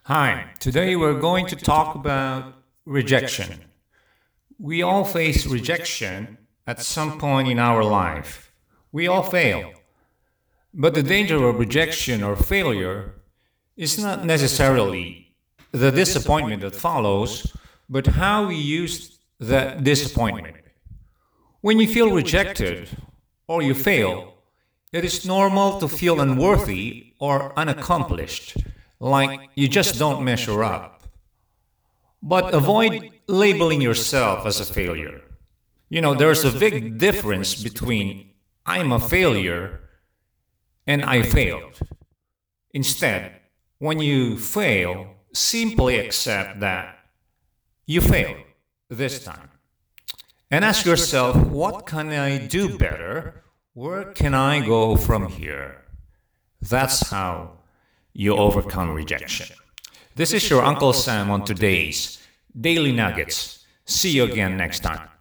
Hi, today we're going to talk about rejection. We all face rejection at some point in our life. We all fail. But the danger of rejection or failure is not necessarily the disappointment that follows, but how we use that disappointment. When you feel rejected or you fail, it is normal to feel unworthy or unaccomplished, like you just don't measure up. But avoid labeling yourself as a failure. There's a big difference between I'm a failure and I failed. Instead, when you fail, simply accept that you failed this time. And ask yourself, what can I do better? Where can I go from here? That's how you overcome rejection. This is your Uncle Sam on today's Daily Nuggets. See you again next time.